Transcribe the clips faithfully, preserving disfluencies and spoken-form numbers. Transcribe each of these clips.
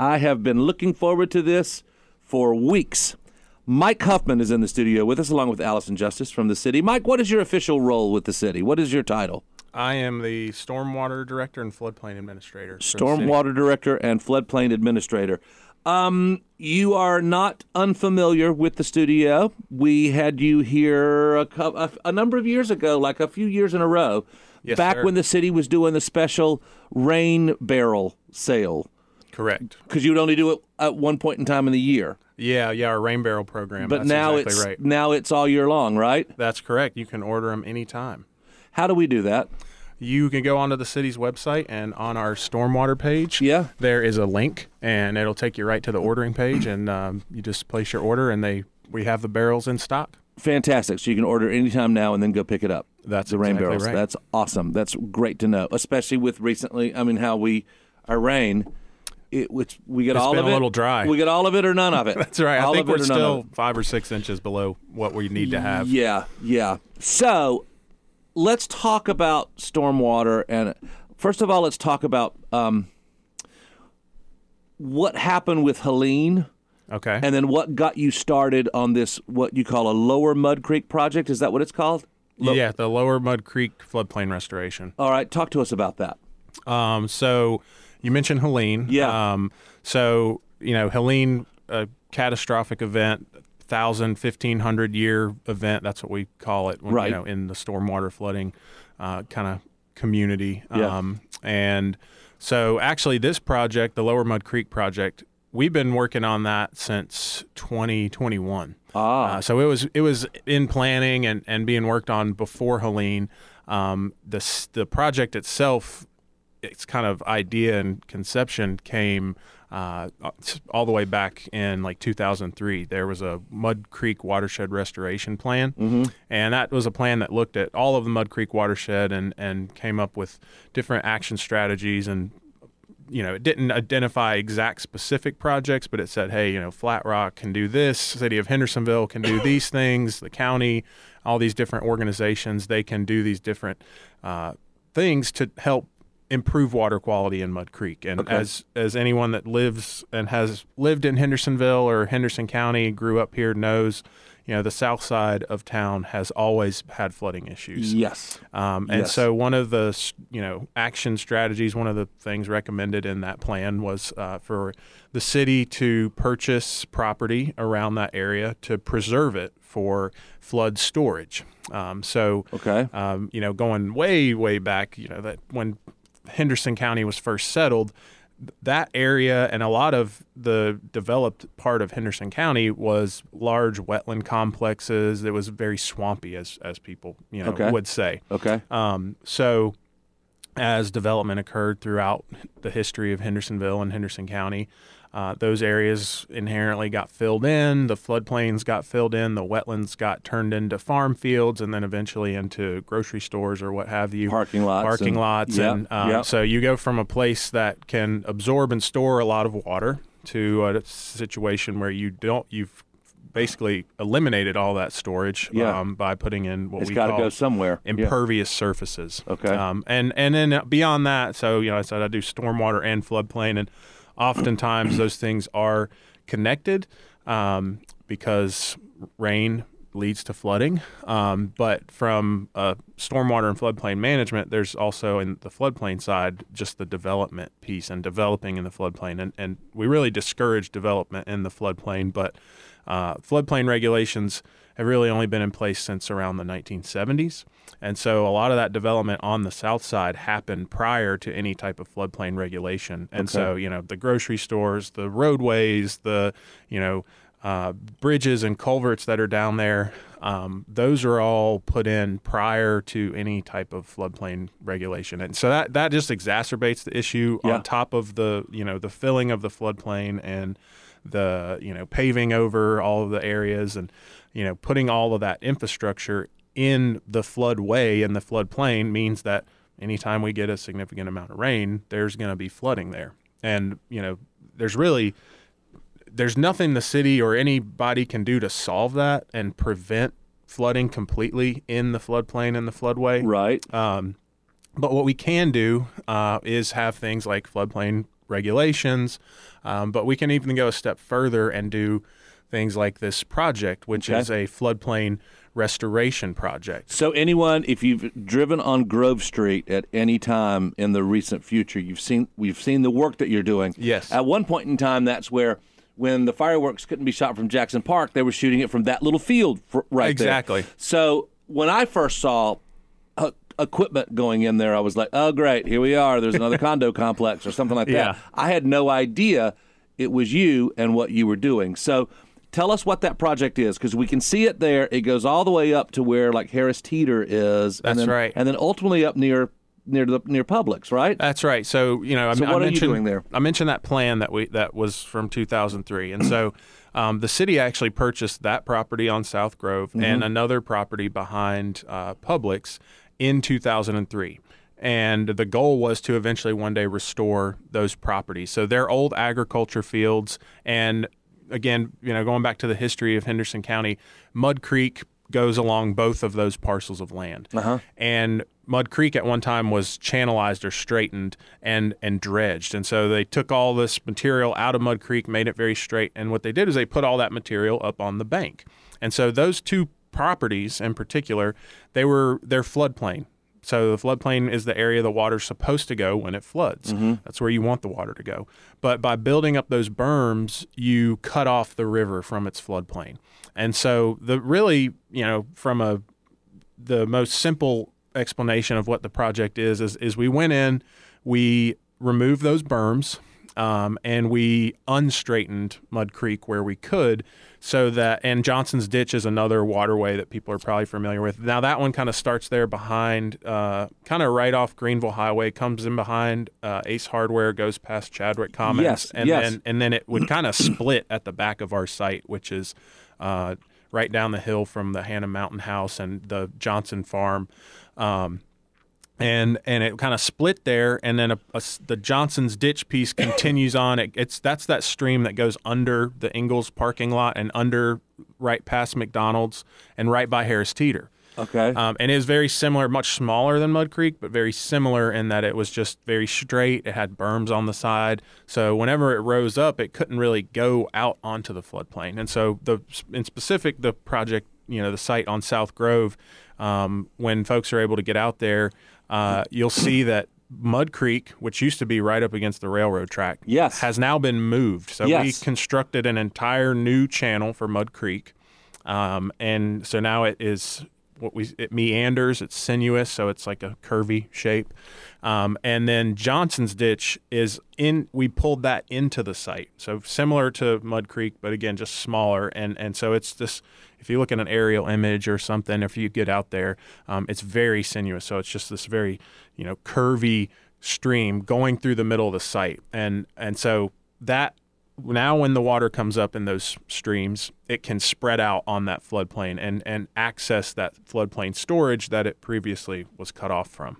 I have been looking forward to this for weeks. Mike Huffman is in the studio with us, along with Allison Justice from the city. Mike, what is your official role with the city? What is your title? I am the Stormwater Director and Floodplain Administrator. Stormwater Director and Floodplain Administrator. Um, you are not unfamiliar with the studio. We had you here a, a, a number of years ago, like a few years in a row, yes, back sir. when the city was doing the special rain barrel sale. Correct. Because you would only do it at one point in time in the year. Yeah, yeah, our rain barrel program. But That's now exactly it's right. now it's all year long, right? That's correct. You can order them anytime. How do we do that? You can go onto the city's website, and on our stormwater page, Yeah. there is a link, and it'll take you right to the ordering page, and um, you just place your order, and they we have the barrels in stock. Fantastic. So you can order anytime now and then go pick it up. That's the rain exactly barrels. right. That's awesome. That's great to know, especially with recently, I mean, how we, our rain, it, which we get It's all been of a it. little dry. We get all of it or none of it. That's right. All I think of it we're or none of still it. five or six inches below what we need to have. Yeah, yeah. So let's talk about stormwater. And first of all, let's talk about um, what happened with Helene. Okay. And then what got you started on this, what you call a Lower Mud Creek project? Is that what it's called? Lo- yeah, the Lower Mud Creek floodplain restoration. All right, talk to us about that. Um, so you mentioned Helene. Yeah. Um, so, you know, Helene, a catastrophic event, one thousand, fifteen hundred year event. That's what we call it, when, Right. you know, in the stormwater flooding uh, kind of community. Yeah. Um, and so actually this project, the Lower Mud Creek project, we've been working on that since twenty twenty-one. Ah. Uh, so it was it was in planning and, and being worked on before Helene. Um, the s- the project itself, its kind of idea and conception came uh, all the way back in like two thousand three. There was a Mud Creek watershed restoration plan, Mm-hmm. and that was a plan that looked at all of the Mud Creek watershed and, and came up with different action strategies. And you know, it didn't identify exact specific projects, but it said, hey, you know, Flat Rock can do this, City of Hendersonville can do these things, the county, all these different organizations, they can do these different uh, things to help improve water quality in Mud Creek. And Okay. as as anyone that lives and has lived in Hendersonville or Henderson County, grew up here, knows, you know, the south side of town has always had flooding issues. Yes. Um, and Yes. so one of the, you know, action strategies, one of the things recommended in that plan was uh, for the city to purchase property around that area to preserve it for flood storage. Um, so, Okay. um, you know, going way, way back, you know, that when Henderson County was first settled, that area and a lot of the developed part of Henderson County was large wetland complexes. It was very swampy, as as people you know Okay. would say. Okay. Um, so, as development occurred throughout the history of Hendersonville and Henderson County, uh, those areas inherently got filled in. The floodplains got filled in. The wetlands got turned into farm fields, and then eventually into grocery stores or what have you. Parking lots. Parking and- lots, Yep, and um, yep. so you go from a place that can absorb and store a lot of water to a situation where you don't. You've basically eliminated all that storage Yeah. um, by putting in what It's we got to call go somewhere. Yeah. impervious surfaces. Okay. Um, and and then beyond that, so you know, I said I do stormwater and floodplain, and oftentimes those things are connected um, because rain leads to flooding. Um, but from uh, stormwater and floodplain management, there's also in the floodplain side just the development piece and developing in the floodplain. And, and we really discourage development in the floodplain, but uh, floodplain regulations have really only been in place since around the nineteen seventies. And so a lot of that development on the south side happened prior to any type of floodplain regulation. And Okay. so, you know, the grocery stores, the roadways, the, you know, uh, bridges and culverts that are down there, um, those are all put in prior to any type of floodplain regulation. And so that, that just exacerbates the issue Yeah. on top of the, you know, the filling of the floodplain and the, you know, paving over all of the areas and, you know, putting all of that infrastructure in the floodway and the floodplain means that anytime we get a significant amount of rain, there's going to be flooding there. And, you know, there's really, there's nothing the city or anybody can do to solve that and prevent flooding completely in the floodplain and the floodway. Right. Um, but what we can do uh, is have things like floodplain regulations. Um, but we can even go a step further and do things like this project, which Okay. is a floodplain restoration project. So anyone, if you've driven on Grove Street at any time in the recent future, you've seen we've seen the work that you're doing. Yes. At one point in time, that's where when the fireworks couldn't be shot from Jackson Park, they were shooting it from that little field fr- right Exactly. there. So when I first saw uh, equipment going in there, I was like, oh, great, here we are. There's another condo complex or something like that. Yeah. I had no idea it was you and what you were doing. So tell us what that project is, because we can see it there. It goes all the way up to where like Harris Teeter is. That's and then, right. And then ultimately up near near the near Publix, right? That's right. So you know, I, So I what are you mentioned, doing there? I mentioned that plan that we that was from two thousand three, and so um, the city actually purchased that property on South Grove Mm-hmm. and another property behind uh, Publix in two thousand three. And the goal was to eventually one day restore those properties. So they're old agriculture fields, and again, you know, going back to the history of Henderson County, Mud Creek goes along both of those parcels of land. Uh-huh. And Mud Creek at one time was channelized or straightened and and dredged. And so they took all this material out of Mud Creek, made it very straight. And what they did is they put all that material up on the bank. And so those two properties in particular, they were their floodplain. So the floodplain is the area the water's supposed to go when it floods. Mm-hmm. That's where you want the water to go. But by building up those berms, you cut off the river from its floodplain. And so the really, you know, from a the most simple explanation of what the project is, is, is we went in, we removed those berms, um, and we unstraightened Mud Creek where we could, so that, and Johnson's Ditch is another waterway that people are probably familiar with. Now that one kind of starts there behind, uh, kind of right off Greenville Highway, comes in behind uh, Ace Hardware, goes past Chadwick Commons, Yes, and yes. then and then it would kind of split at the back of our site, which is uh, right down the hill from the Hannah Mountain House and the Johnson Farm. Um, and and it kind of split there, and then a, a, the Johnson's Ditch piece continues on. It, it's that's that stream that goes under the Ingalls parking lot and under right past McDonald's and right by Harris Teeter. Okay. Um, and it is very similar, much smaller than Mud Creek, but very similar in that it was just very straight. It had berms on the side, so whenever it rose up, it couldn't really go out onto the floodplain. And so, the in specific, the project, you know, the site on South Grove, um, when folks are able to get out there, uh, you'll see that Mud Creek, which used to be right up against the railroad track, Yes. has now been moved. So Yes. we constructed an entire new channel for Mud Creek, um, and so now it is. What we it meanders, it's sinuous, so it's like a curvy shape. Um, and then Johnson's Ditch is in. We pulled that into the site, so similar to Mud Creek, but again just smaller. And and so it's this. If you look at an aerial image or something, if you get out there, um, it's very sinuous. So it's just this very you know curvy stream going through the middle of the site, and and so that. Now when the water comes up in those streams, it can spread out on that floodplain and, and access that floodplain storage that it previously was cut off from.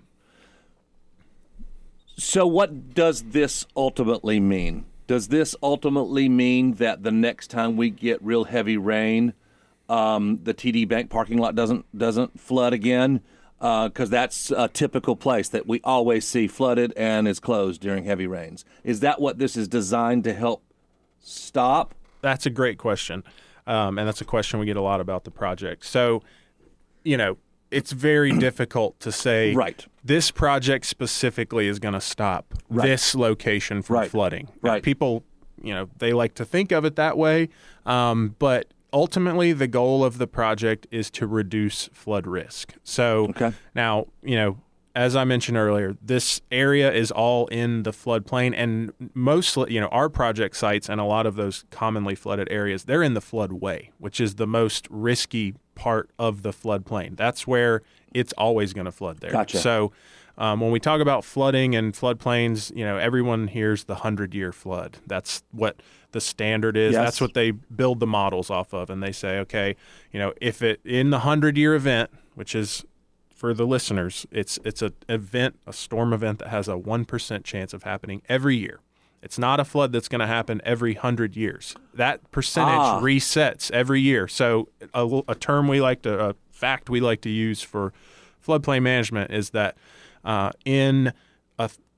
So what does this ultimately mean? Does this ultimately mean that the next time we get real heavy rain, um, the T D Bank parking lot doesn't doesn't flood again? Because uh, that's a typical place that we always see flooded and is closed during heavy rains. Is that what this is designed to help stop? That's a great question. Um, and that's a question we get a lot about the project. So, you know, it's very difficult to say Right. this project specifically is going to stop Right. this location from Right. flooding. Now, Right. people, you know, they like to think of it that way. Um, but ultimately, the goal of the project is to reduce flood risk. So Okay. now, you know, as I mentioned earlier, this area is all in the floodplain, and mostly, you know, our project sites and a lot of those commonly flooded areas, they're in the floodway, which is the most risky part of the floodplain. That's where it's always going to flood there. Gotcha. So um, when we talk about flooding and floodplains, you know, everyone hears the hundred-year flood. That's what the standard is. Yes. That's what they build the models off of, and they say, okay, you know, if it in the hundred-year event, which is for the listeners, it's it's an event, a storm event that has a one percent chance of happening every year. It's not a flood that's going to happen every one hundred years. That percentage Ah. resets every year. So a, a term we like to, a fact we like to use for floodplain management is that uh, in a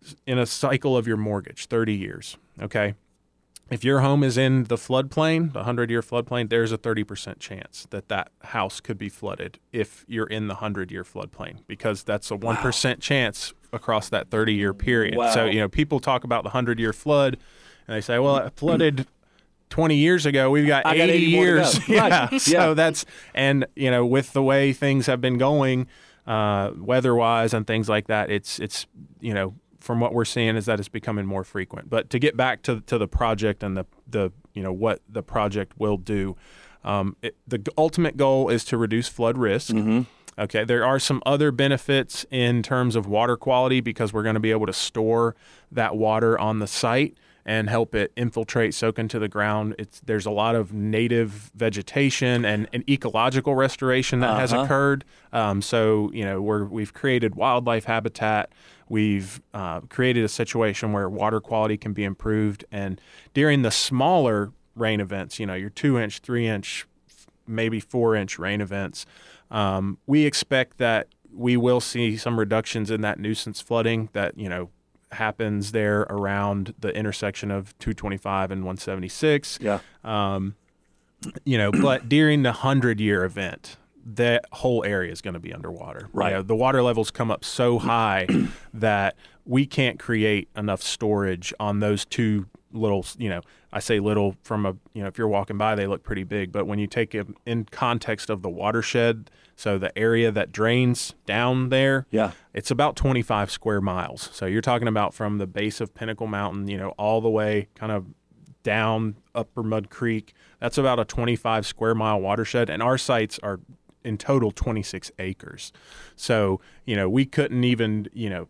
in a cycle of your mortgage, thirty years, okay? If your home is in the floodplain, the hundred-year floodplain, there's a thirty percent chance that that house could be flooded if you're in the hundred-year floodplain, because that's a one percent wow. chance across that thirty-year period. Wow. So, you know, people talk about the hundred-year flood, and they say, well, it flooded twenty years ago. We've got eighty, got eighty years. yeah. yeah. So yeah. that's, and, you know, with the way things have been going, uh, weather-wise and things like that, it's, it's you know, from what we're seeing is that it's becoming more frequent. But to get back to to the project and the, the you know, what the project will do, um, it, the ultimate goal is to reduce flood risk. Mm-hmm. Okay, there are some other benefits in terms of water quality because we're going to be able to store that water on the site and help it infiltrate, soak into the ground. It's, there's a lot of native vegetation and, and ecological restoration that uh-huh. has occurred. Um, so, you know, we're, we've created wildlife habitat. We've uh, created a situation where water quality can be improved. And during the smaller rain events, you know, your two-inch, three-inch, maybe four-inch rain events, um, we expect that we will see some reductions in that nuisance flooding that, you know, happens there around the intersection of two twenty-five and one seventy-six. Yeah. Um, you know, but during the hundred-year event, that whole area is going to be underwater. Right. You know, the water levels come up so high that we can't create enough storage on those two little, you know, I say little from a, you know, if you're walking by, they look pretty big. But when you take it in context of the watershed, so the area that drains down there, yeah, it's about twenty-five square miles. So you're talking about from the base of Pinnacle Mountain, you know, all the way kind of down Upper Mud Creek. That's about a twenty-five square mile watershed. And our sites are in total twenty-six acres. So, you know, we couldn't even, you know,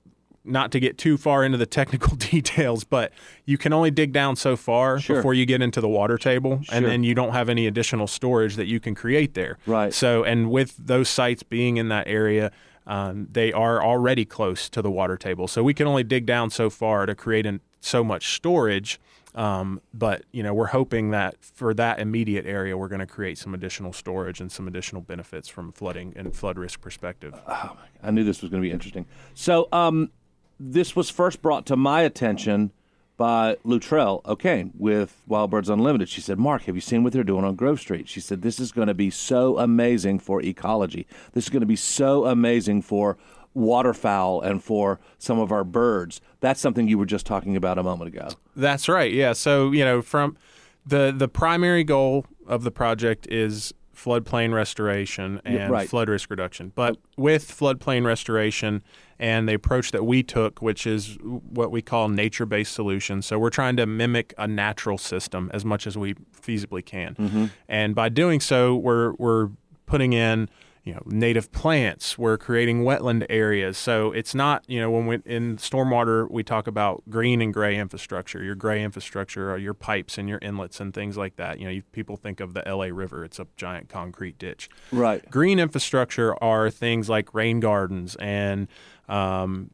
not to get too far into the technical details, but you can only dig down so far sure. before you get into the water table, sure. and then you don't have any additional storage that you can create there. Right. So, and with those sites being in that area, um, they are already close to the water table. So we can only dig down so far to create an, so much storage. Um, but, you know, we're hoping that for that immediate area, we're going to create some additional storage and some additional benefits from flooding and flood risk perspective. Oh, I knew this was going to be interesting. So, um, this was first brought to my attention by Luttrell O'Kane with Wild Birds Unlimited. She said, Mark, have you seen what they're doing on Grove Street? She said, this is going to be so amazing for ecology. This is going to be so amazing for waterfowl and for some of our birds. That's something you were just talking about a moment ago. That's right. Yeah. So, you know, from the, the primary goal of the project is floodplain restoration and yeah, right. flood risk reduction. But with floodplain restoration and the approach that we took, which is what we call nature-based solutions, so we're trying to mimic a natural system as much as we feasibly can. Mm-hmm. And by doing so, we're we're putting in, you know, native plants. We're creating wetland areas. So it's not, you know, when we in stormwater we talk about green and gray infrastructure. Your gray infrastructure are your pipes and your inlets and things like that. You know, you, people think of the L A River. It's a giant concrete ditch. Right. Green infrastructure are things like rain gardens and um,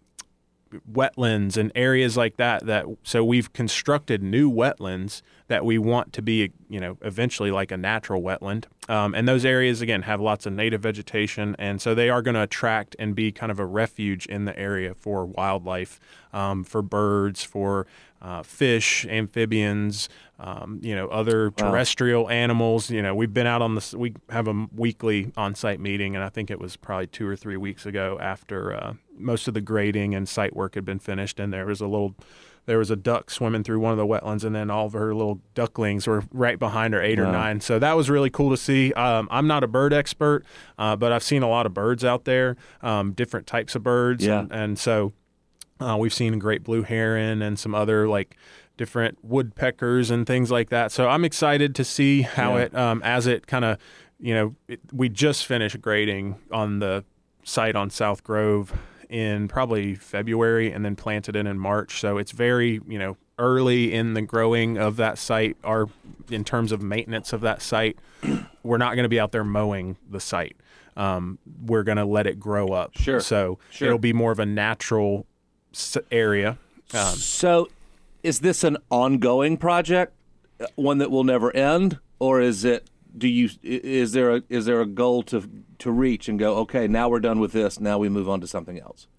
wetlands and areas like that. That so we've constructed new wetlands that we want to be, you know, eventually like a natural wetland. Um, and those areas, again, have lots of native vegetation. And so they are going to attract and be kind of a refuge in the area for wildlife, um, for birds, for uh, fish, amphibians, um, you know, other terrestrial wow. animals. You know, we've been out on this, we have a weekly on-site meeting, and I think it was probably two or three weeks ago after uh, most of the grading and site work had been finished. And there was a little There was a duck swimming through one of the wetlands, and then all of her little ducklings were right behind her, eight wow. or nine. So that was really cool to see. Um, I'm not a bird expert, uh, but I've seen a lot of birds out there, um, different types of birds. Yeah. And, and so uh, we've seen a great blue heron and some other like different woodpeckers and things like that. So I'm excited to see how yeah. it, um, as it kind of, you know, it, we just finished grading on the site on South Grove in probably February and then planted it in March. So it's very, you know, early in the growing of that site. Our, in terms of maintenance of that site, we're not going to be out there mowing the site. Um, we're going to let it grow up. Sure. So sure. it'll be more of a natural s- area. Um, so is this an ongoing project, one that will never end, or is it, do you, is there a, is there a goal to, to reach and go, okay, now we're done with this, now we move on to something else?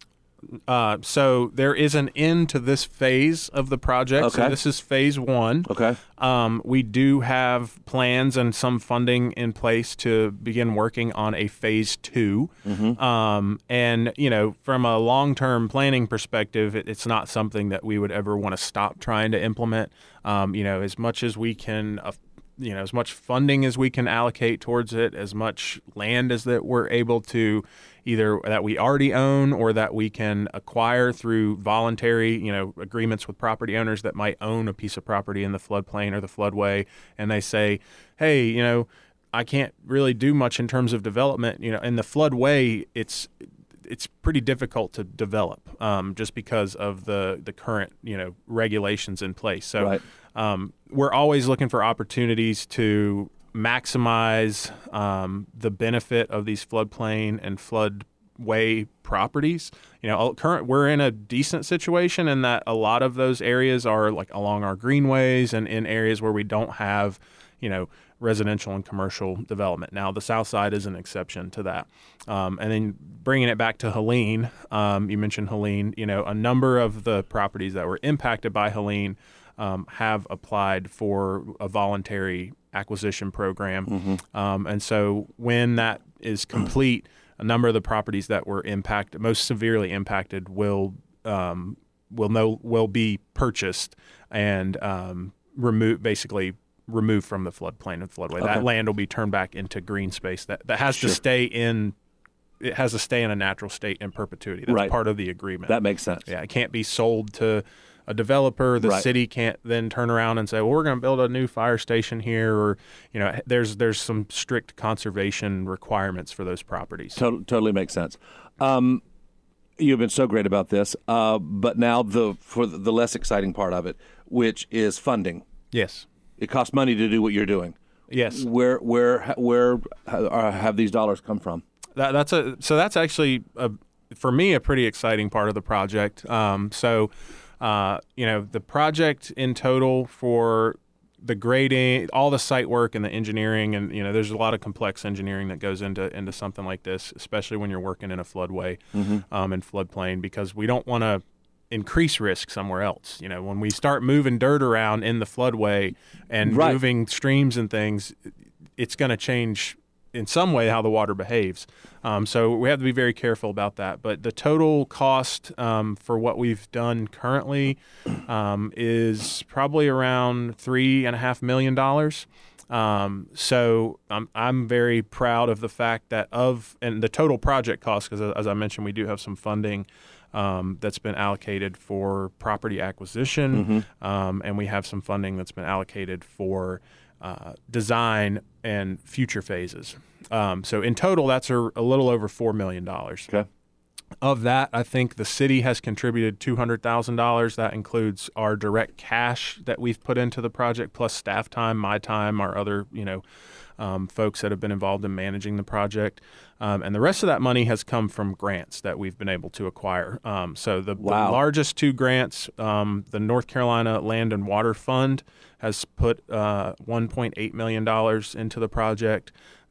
Uh, so there is an end to this phase of the project. Okay. So this is phase one. Okay. Um, we do have plans and some funding in place to begin working on a phase two. Mm-hmm. Um, and, you know, from a long-term planning perspective, it, it's not something that we would ever want to stop trying to implement. Um, you know, as much as we can, uh, you know, as much funding as we can allocate towards it, as much land as that we're able to either that we already own or that we can acquire through voluntary, you know, agreements with property owners that might own a piece of property in the floodplain or the floodway, and they say, hey, you know, I can't really do much in terms of development. You know, in the floodway, it's it's pretty difficult to develop um, just because of the the current, you know, regulations in place. So Right. um, we're always looking for opportunities to maximize um, the benefit of these floodplain and floodway properties. You know, current we're in a decent situation in that a lot of those areas are like along our greenways and in areas where we don't have, you know, residential and commercial development. Now, the south side is an exception to that. Um, and then bringing it back to Helene, um, you mentioned Helene, you know, a number of the properties that were impacted by Helene um, have applied for a voluntary acquisition program. Mm-hmm. Um, and so when that is complete, a number of the properties that were impacted, most severely impacted, will um, will no will be purchased and um, remove basically removed from the floodplain and floodway. Okay. That land will be turned back into green space that, that has Sure. to stay in. It has to stay in a natural state in perpetuity. That's Right. part of the agreement. That makes sense. Yeah, it can't be sold to a developer. The Right. city can't then turn around and say, "Well, we're going to build a new fire station here," or you know, there's there's some strict conservation requirements for those properties. To- totally makes sense. Um, you've been so great about this, uh, but now the for the less exciting part of it, which is funding. Yes. It costs money to do what you're doing. Yes. Where where where uh, have these dollars come from? That, that's a so that's actually a, for me a pretty exciting part of the project. Um, so, uh, you know, the project in total for the grading, all the site work and the engineering, and you know, there's a lot of complex engineering that goes into into something like this, especially when you're working in a floodway Mm-hmm. um, and floodplain, because we don't want to increase risk somewhere else. You know, when we start moving dirt around in the floodway and Right. moving streams and things, it's going to change in some way how the water behaves. Um, so we have to be very careful about that. But the total cost um, for what we've done currently um, is probably around three and a half million dollars. Um, so I'm, I'm very proud of the fact that of, and the total project cost, because as I mentioned, we do have some funding um, that's been allocated for property acquisition, Mm-hmm. um, and we have some funding that's been allocated for uh, design and future phases. Um, so in total, that's a, a little over four million dollars. Okay. Of that, I think the city has contributed two hundred thousand dollars. That includes our direct cash that we've put into the project, plus staff time, my time, our other, you know, um, folks that have been involved in managing the project. Um, and the rest of that money has come from grants that we've been able to acquire. Um, so the, Wow. the largest two grants, um, the North Carolina Land and Water Fund has put uh, one point eight million dollars into the project.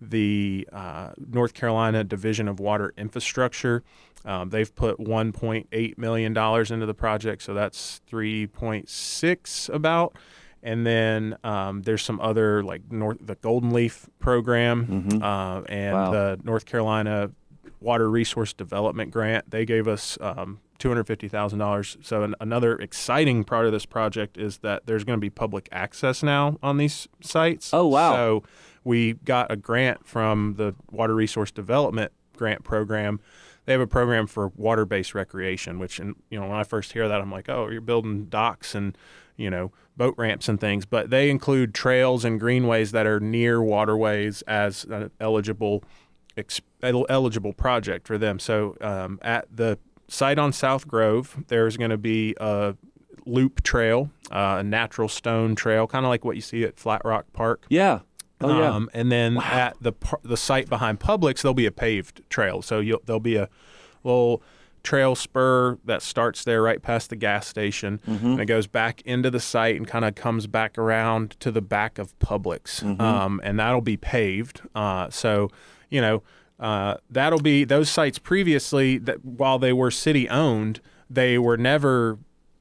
The uh, North Carolina Division of Water Infrastructure, um, they've put one point eight million dollars into the project, so that's three point six about. And then um, there's some other, like North, the Golden Leaf Program Mm-hmm. uh, and Wow. the North Carolina Water Resource Development Grant. They gave us um, two hundred fifty thousand dollars. So an, another exciting part of this project is that there's going to be public access now on these sites. Oh, wow. So we got a grant from the Water Resource Development Grant Program. They have a program for water-based recreation, which, and you know, when I first hear that, I'm like, oh, you're building docks and, you know, boat ramps and things. But they include trails and greenways that are near waterways as an eligible ex- eligible project for them. So um, at the site on South Grove, there's going to be a loop trail, uh, a natural stone trail, kind of like what you see at Flat Rock Park. Yeah. Oh yeah. Um, and then at the par- the site behind Publix, there'll be a paved trail. So you'll, there'll be a little trail spur that starts there right past the gas station, Mm-hmm. and it goes back into the site and kind of comes back around to the back of Publix. Mm-hmm. Um, and that'll be paved. Uh, so, you know, Uh, that'll be those sites previously that while they were city owned, they were never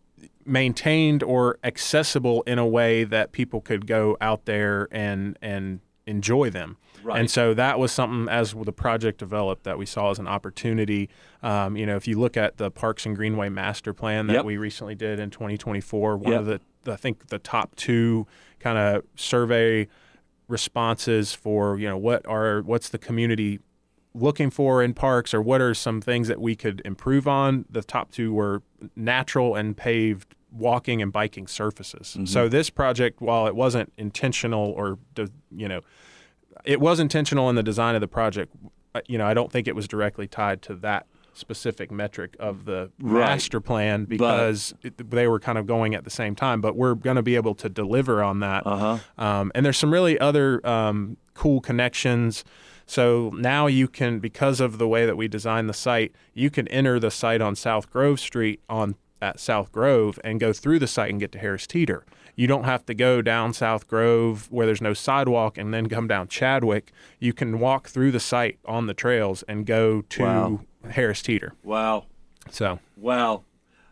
maintained or accessible in a way that people could go out there and and enjoy them. Right. And so that was something as the project developed that we saw as an opportunity. Um, you know, if you look at the Parks and Greenway Master Plan that Yep. we recently did in twenty twenty-four, one Yep. of the, the I think the top two kind of survey responses for, you know, what are what's the community looking for in parks, or what are some things that we could improve on. The top two were natural and paved walking and biking surfaces. Mm-hmm. So this project, while it wasn't intentional or, you know, it was intentional in the design of the project, you know, I don't think it was directly tied to that specific metric of the Right. master plan because it, they were kind of going at the same time, but we're going to be able to deliver on that. Uh-huh. Um, and there's some really other um, cool connections. So now you can, because of the way that we designed the site, you can enter the site on South Grove Street on at South Grove and go through the site and get to Harris Teeter. You don't have to go down South Grove where there's no sidewalk and then come down Chadwick. You can walk through the site on the trails and go to Wow. Harris Teeter. Wow. So, Wow.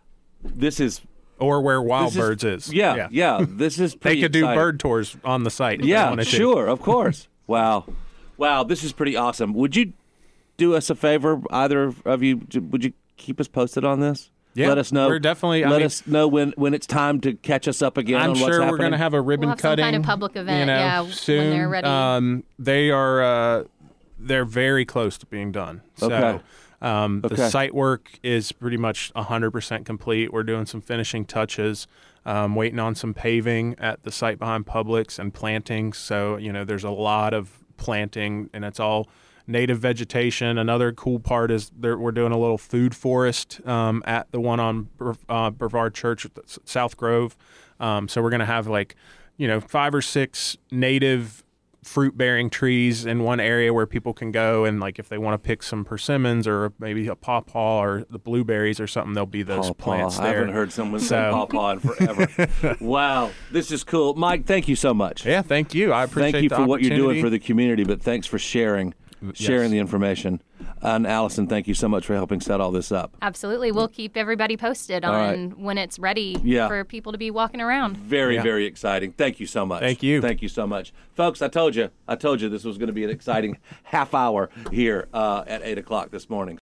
This is or where Wild this is- Birds is. Yeah, yeah. This is They pretty could do exciting. bird tours on the site. if they Yeah, wanted to. sure, of course. Wow. Wow, this is pretty awesome. Would you do us a favor, either of you? Would you keep us posted on this? Yeah, let us know. we're definitely- I Let mean- us know when, when it's time to catch us up again I'm on sure what's we're happening. going to have a ribbon We'll have some cutting, kind of public event, you know, yeah, when soon. they're ready. Um, they are uh, they're very close to being done. So, Okay. um, Okay. the site work is pretty much one hundred percent complete. We're doing some finishing touches, um, waiting on some paving at the site behind Publix and planting. So, you know, there's a lot of planting, and it's all native vegetation. Another cool part is there, we're doing a little food forest um, at the one on uh, Brevard Church, South Grove. Um, so we're going to have like, you know, five or six native fruit-bearing trees in one area where people can go, and like if they want to pick some persimmons or maybe a pawpaw or the blueberries or something, there'll be those Pawpaw. plants I there. haven't heard someone say So- pawpaw in forever. Wow, this is cool. Mike, thank you so much. Yeah, thank you. I appreciate Thank you the for what you're doing opportunity. for the community, but thanks for sharing sharing Yes. the information. And Allison, thank you so much for helping set all this up. Absolutely. We'll keep everybody posted All on when it's ready Yeah. for people to be walking around. Very, Yeah. very exciting. Thank you so much. Thank you. Thank you so much. Folks, I told you, I told you this was going to be an exciting half hour here uh, at eight o'clock this morning.